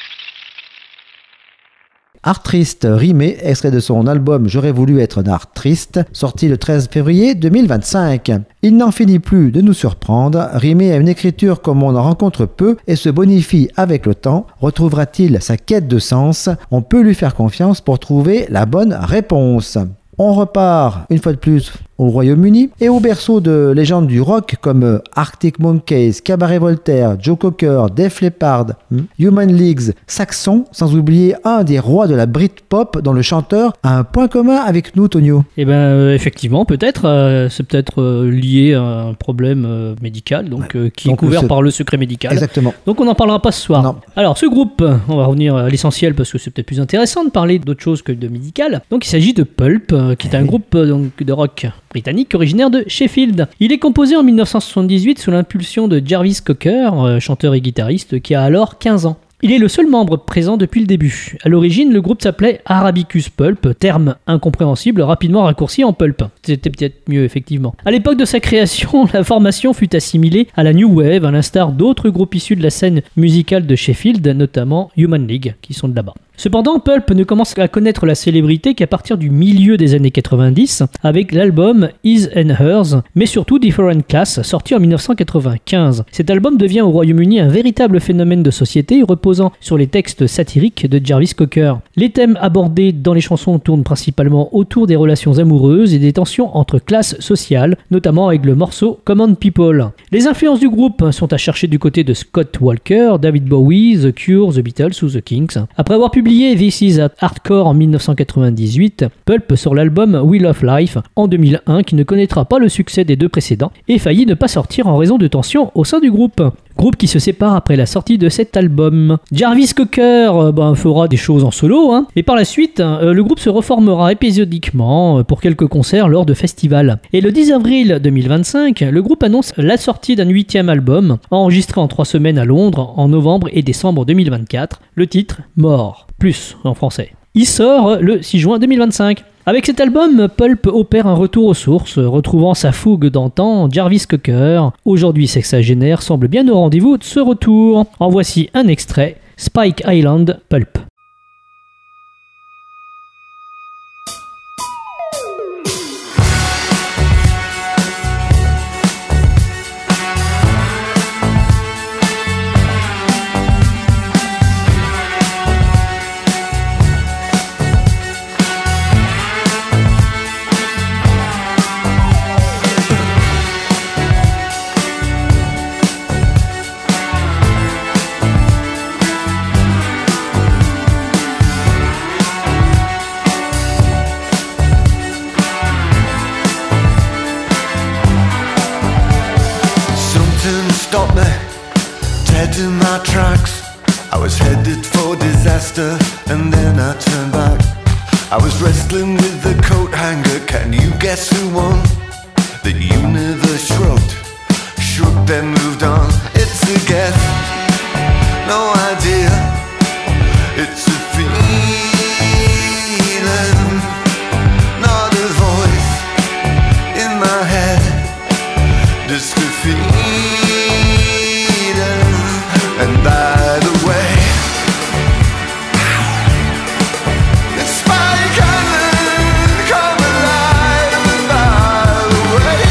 Art Triste rimé, extrait de son album J'aurais voulu être un art triste, sorti le 13 février 2025. Il n'en finit plus de nous surprendre, rimé à une écriture comme on en rencontre peu et se bonifie avec le temps. Retrouvera-t-il sa quête de sens? On peut lui faire confiance pour trouver la bonne réponse. On repart une fois de plus au Royaume-Uni et au berceau de légendes du rock comme Arctic Monkeys, Cabaret Voltaire, Joe Cocker, Def Leppard, Human League, Saxon, sans oublier un des rois de la Britpop dont le chanteur a un point commun avec nous, Tonio. Eh ben effectivement, peut-être, c'est peut-être lié à un problème médical, qui est couvert par le secret médical. Exactement. Donc on n'en parlera pas ce soir. Non. Alors ce groupe, on va revenir à l'essentiel parce que c'est peut-être plus intéressant de parler d'autre chose que de médical. Donc il s'agit de Pulp, qui est un groupe de rock britannique originaire de Sheffield. Il est composé en 1978 sous l'impulsion de Jarvis Cocker, chanteur et guitariste qui a alors 15 ans. Il est le seul membre présent depuis le début. À l'origine, le groupe s'appelait Arabicus Pulp, terme incompréhensible rapidement raccourci en Pulp. C'était peut-être mieux, effectivement. À l'époque de sa création, la formation fut assimilée à la New Wave, à l'instar d'autres groupes issus de la scène musicale de Sheffield, notamment Human League, qui sont de là-bas. Cependant, Pulp ne commence à connaître la célébrité qu'à partir du milieu des années 90 avec l'album His and Hers, mais surtout Different Class, sorti en 1995. Cet album devient au Royaume-Uni un véritable phénomène de société reposant sur les textes satiriques de Jarvis Cocker. Les thèmes abordés dans les chansons tournent principalement autour des relations amoureuses et des tensions entre classes sociales, notamment avec le morceau Common People. Les influences du groupe sont à chercher du côté de Scott Walker, David Bowie, The Cure, The Beatles ou The Kings. Après avoir publié This Is Hardcore en 1998, Pulp sort l'album Wheel of Life en 2001 qui ne connaîtra pas le succès des deux précédents et faillit ne pas sortir en raison de tensions au sein du groupe. Groupe qui se sépare après la sortie de cet album. Jarvis Cocker fera des choses en solo, et par la suite, le groupe se reformera épisodiquement pour quelques concerts lors de festivals. Et le 10 avril 2025, le groupe annonce la sortie d'un 8e album, enregistré en 3 semaines à Londres en novembre et décembre 2024. Le titre, Mort, plus en français. Il sort le 6 juin 2025. Avec cet album, Pulp opère un retour aux sources, retrouvant sa fougue d'antan. Jarvis Cocker, aujourd'hui sexagénaire, semble bien au rendez-vous de ce retour. En voici un extrait, Spike Island, Pulp. Stopped me, dead in my tracks. I was headed for disaster and then I turned back. I was wrestling with the coat hanger, can you guess who won? The universe shrugged, shrugged then moved on. It's a guess, no idea. It's a feeling, not a voice in my head. Just a feeling. And by the way, it's Spike Island, come alive. And by the way,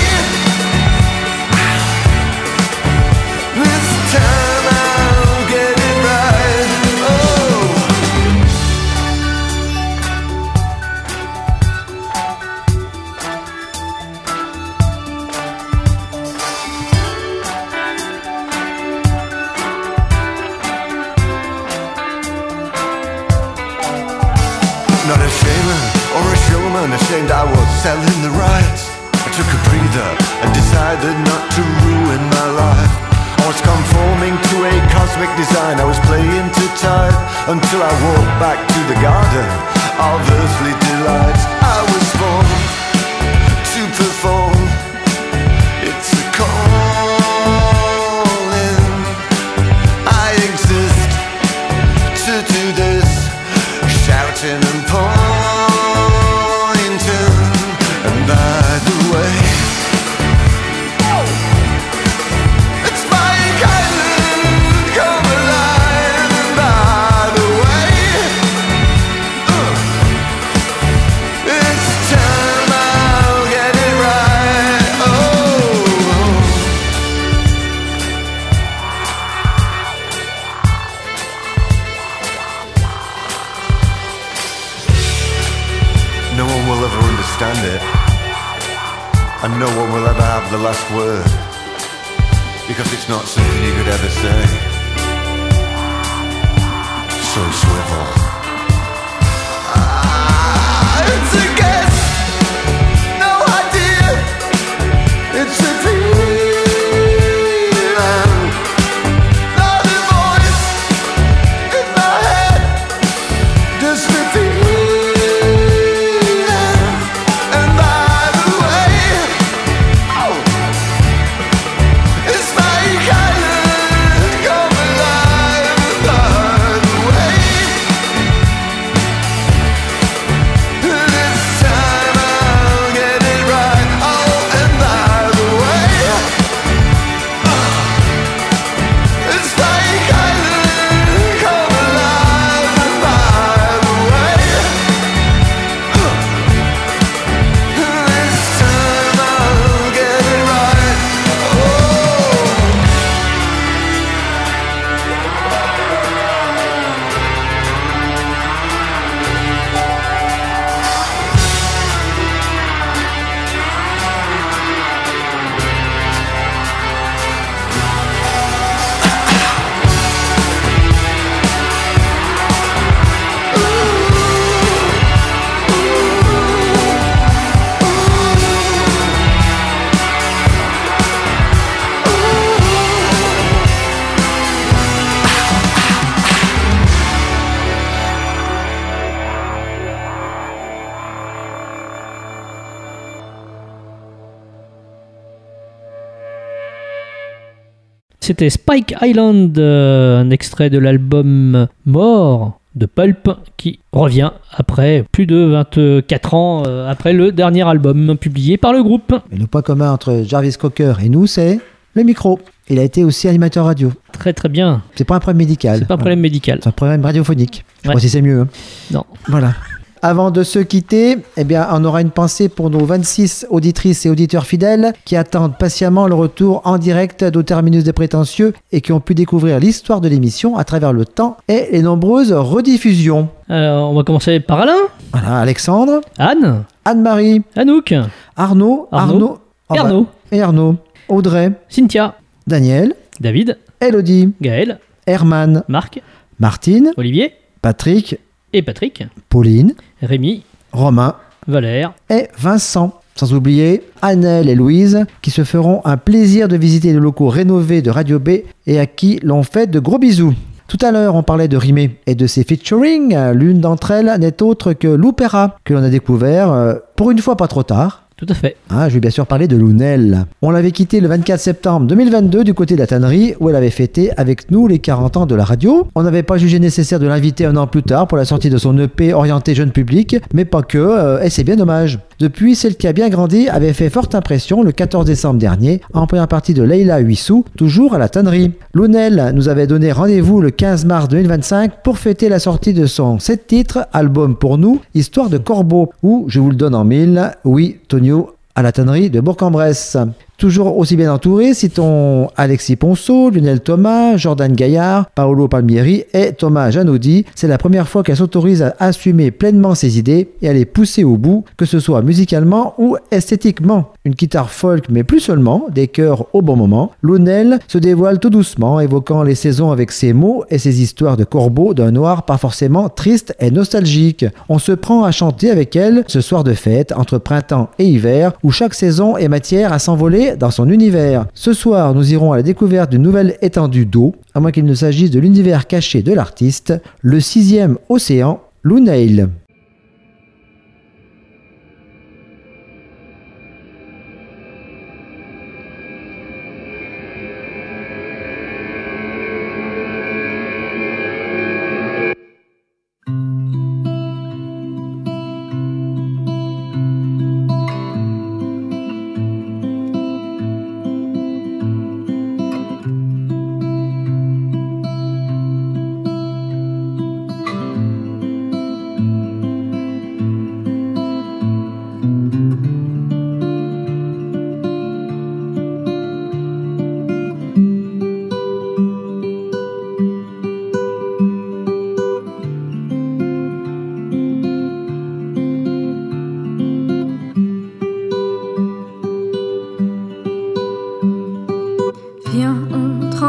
this time I'll get it right. Not a shaman or a showman, ashamed I was selling the rights. I took a breather and decided not to ruin my life. I was conforming to a cosmic design, I was playing to time until I walked back to the garden of earthly delights. I was born to perform, it's a calling. I exist to do this. and no one will ever have the last word, because it's not something you could ever say. So swivel. It's a guess, no idea. It's a feeling, not a voice in my head, just a feeling. And by the way, oh, it's Spike Island, come alive. By the way, this time I'll get it right. Oh, and by the way, it's Spike Island, come alive. And by the way, this time I'll get it right. Oh. C'était Spike Island, un extrait de l'album Mort de Pulp qui revient après plus de 24 ans après le dernier album publié par le groupe. Mais le point commun entre Jarvis Cocker et nous, c'est le micro. Il a été aussi animateur radio. Très très bien. C'est pas un problème médical. C'est pas un problème médical. C'est un problème radiophonique. Je sais Ouais. pas si c'est mieux. Hein. Non. Voilà. Avant de se quitter, eh bien, on aura une pensée pour nos 26 auditrices et auditeurs fidèles qui attendent patiemment le retour en direct d'Au Terminus des Prétentieux et qui ont pu découvrir l'histoire de l'émission à travers le temps et les nombreuses rediffusions. Alors, on va commencer par Alain, Voilà, Alexandre, Anne, Anne-Marie, Anouk, Arnaud, Arnaud, oh bah, Arnaud, et Arnaud, Audrey, Cynthia, Daniel, David, Elodie, Gaël, Herman, Marc, Martine, Olivier Patrick, et Patrick, Pauline, Rémi, Romain Valère, et Vincent. Sans oublier Annelle et Louise qui se feront un plaisir de visiter les locaux rénovés de Radio B et à qui l'on fait de gros bisous. Tout à l'heure, on parlait de Rimé et de ses featuring. L'une d'entre elles n'est autre que Loupera, que l'on a découvert pour une fois pas trop tard. tout à fait. Ah, je vais bien sûr parler de Lounel. On l'avait quitté le 24 septembre 2022 du côté de la tannerie où elle avait fêté avec nous les 40 ans de la radio. On n'avait pas jugé nécessaire de l'inviter un an plus tard pour la sortie de son EP orienté jeune public, mais pas que, et c'est bien dommage. Depuis, celle qui a bien grandi avait fait forte impression le 14 décembre dernier en première partie de Leila Huissou, toujours à la tannerie. Lounel nous avait donné rendez-vous le 15 mars 2025 pour fêter la sortie de son 7 titres, album pour nous, Histoire de Corbeau, où, je vous le donne en mille, oui, Tonio à la tannerie de Bourg-en-Bresse. Toujours aussi bien entouré, citons Alexis Ponceau, Lionel Thomas, Jordan Gaillard, Paolo Palmieri et Thomas Janodi. C'est la première fois qu'elle s'autorise à assumer pleinement ses idées et à les pousser au bout, que ce soit musicalement ou esthétiquement. Une guitare folk, mais plus seulement, des chœurs au bon moment. Lounel se dévoile tout doucement, évoquant les saisons avec ses mots et ses histoires de corbeaux d'un noir pas forcément triste et nostalgique. On se prend à chanter avec elle ce soir de fête entre printemps et hiver, où chaque saison est matière à s'envoler dans son univers. Ce soir, nous irons à la découverte d'une nouvelle étendue d'eau, à moins qu'il ne s'agisse de l'univers caché de l'artiste, le 6e océan, Lounel.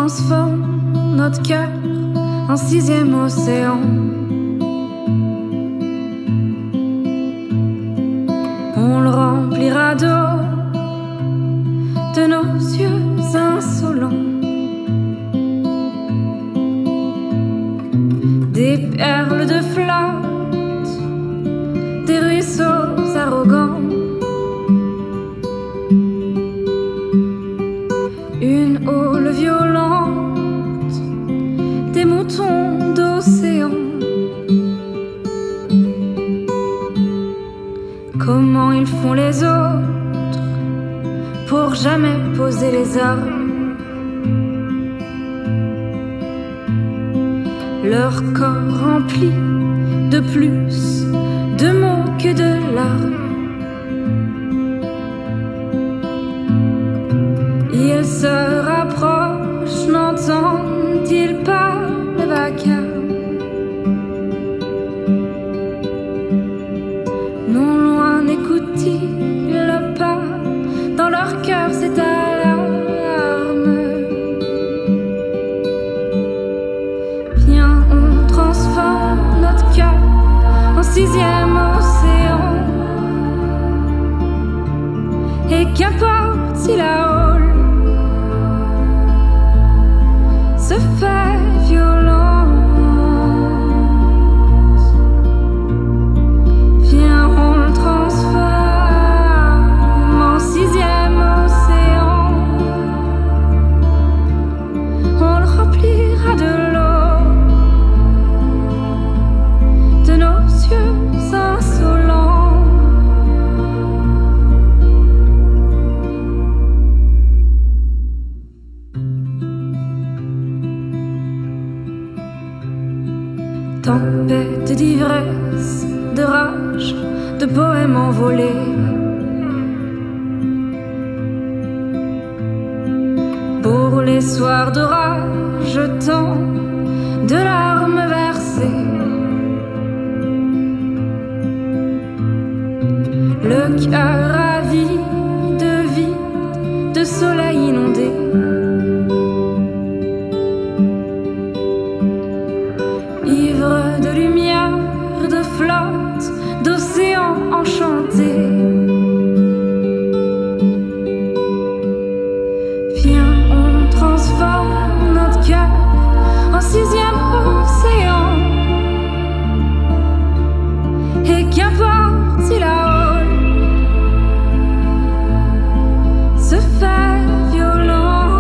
transforme notre cœur en 6e océan. On le remplira d'eau, de nos yeux insolents, des perles de flotte, des ruisseaux arrogants, une houle violente, des moutons d'océan. Comment ils font les autres pour jamais poser les armes? Leur corps rempli de plus de mots que de larmes. Ils se rapprochent, n'entendent-ils pas le vacarme? Non loin n'écoutent-ils pas, dans leur cœur c'est alarme. Viens, on transforme notre cœur en 6e océan. Et qu'importe si la houle se fait violence, viens, on le transforme en 6e océan. On le remplira de l'eau, de nos yeux insolents. Tempête d'ivresse, de rage, de poèmes envolés. Pour les soirs d'orage, tant de larmes versées. Le cœur ravi de vide, de soleil inondé. Ivre de lumière, de flotte, d'océan enchanté. Viens, on transforme notre cœur en 6e océan. Et qu'importe si la houle se fait violente,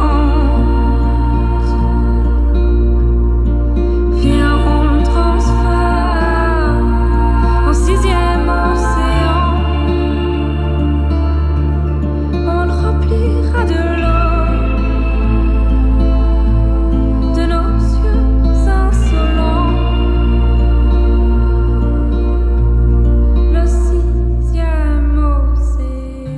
viens, on le transforme en 6e océan. On le remplira de l'eau, de nos yeux insolents. Le 6e océan.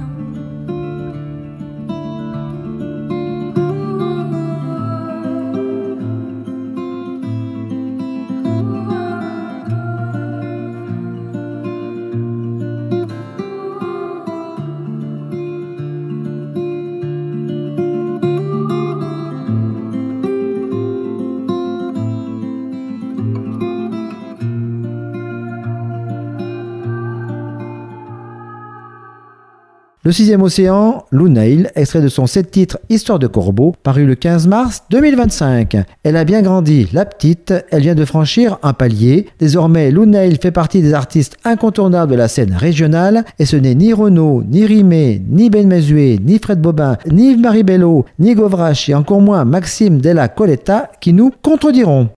Le 6e océan, Lou Neil, extrait de son 7 titres Histoire de Corbeau, paru le 15 mars 2025. Elle a bien grandi, la petite, elle vient de franchir un palier. Désormais, Lou Neil fait partie des artistes incontournables de la scène régionale, et ce n'est ni Renaud, ni Rimé, ni Ben Mesué, ni Fred Bobin, ni Marie Bello, ni Govrache, et encore moins Maxime Della Coletta qui nous contrediront.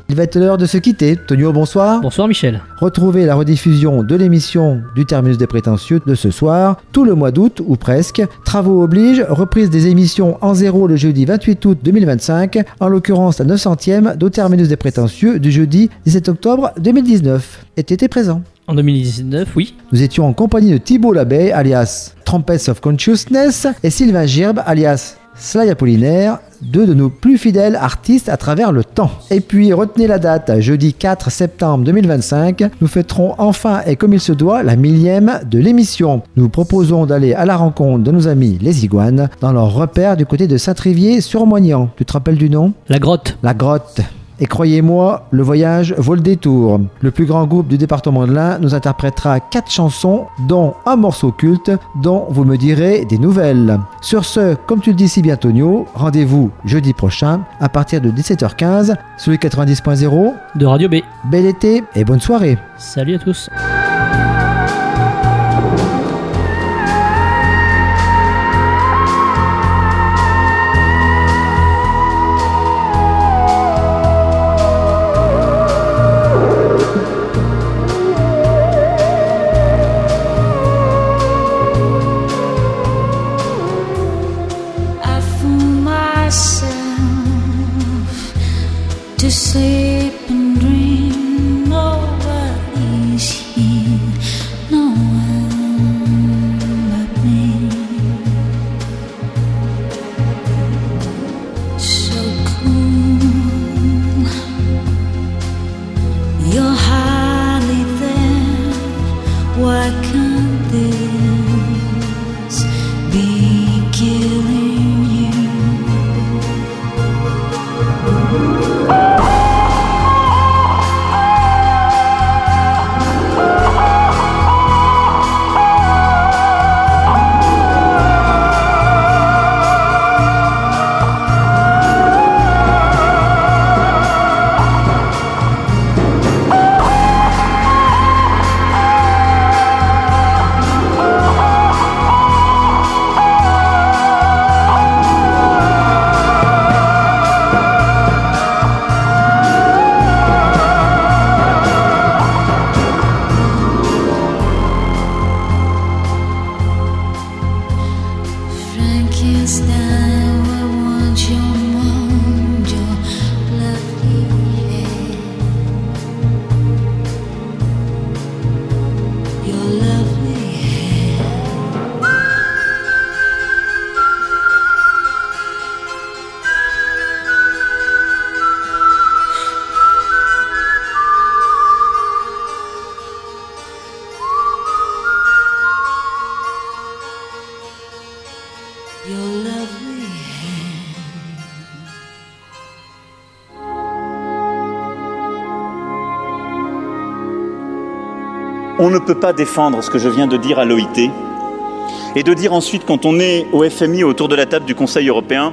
Il va être l'heure de se quitter. Tonio, bonsoir. Bonsoir Michel. Retrouvez la rediffusion de l'émission du Terminus des Prétentieux de ce soir, tout le mois d'août ou presque. Travaux oblige, reprise des émissions en zéro le jeudi 28 août 2025, en l'occurrence la 900e du Terminus des Prétentieux du jeudi 17 octobre 2019. Et t'étais présent. En 2019, oui. Nous étions en compagnie de Thibault Labeille, alias Trumpets of Consciousness, et Sylvain Girbe, alias Sly Apollinaire, deux de nos plus fidèles artistes à travers le temps. Et puis retenez la date, jeudi 4 septembre 2025, nous fêterons enfin et comme il se doit la 1000e de l'émission. Nous vous proposons d'aller à la rencontre de nos amis les Iguanes dans leur repère du côté de Saint-Trivier-sur-Moignan. Tu te rappelles du nom ? La Grotte. La Grotte. Et croyez-moi, le voyage vaut le détour. Le plus grand groupe du département de l'Ain nous interprétera 4 chansons, dont un morceau culte, dont vous me direz des nouvelles. Sur ce, comme tu le dis si bien Tonio, rendez-vous jeudi prochain à partir de 17h15 sur le 90.0 de Radio B. Bel été et bonne soirée. Salut à tous. To sleep and dream, nobody's here, no one but me. So cool, you're hardly there. Why can't this be killing you? On ne peut pas défendre ce que je viens de dire à l'OIT et de dire ensuite, quand on est au FMI autour de la table du Conseil européen,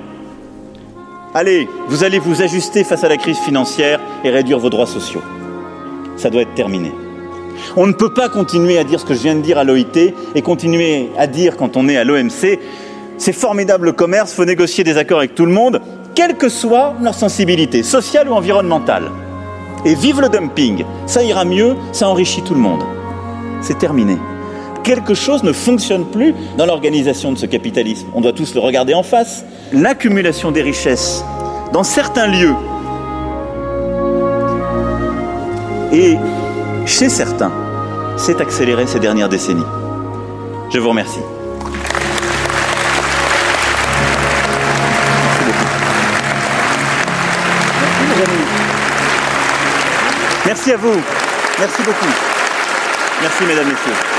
allez, vous allez vous ajuster face à la crise financière et réduire vos droits sociaux. Ça doit être terminé. On ne peut pas continuer à dire ce que je viens de dire à l'OIT et continuer à dire quand on est à l'OMC, c'est formidable le commerce, il faut négocier des accords avec tout le monde, quelle que soit leur sensibilité, sociale ou environnementale. Et vive le dumping, ça ira mieux, ça enrichit tout le monde. C'est terminé. Quelque chose ne fonctionne plus dans l'organisation de ce capitalisme. On doit tous le regarder en face. L'accumulation des richesses dans certains lieux et chez certains s'est accélérée ces dernières décennies. Je vous remercie. Merci à vous. Merci beaucoup. Merci, mesdames, messieurs.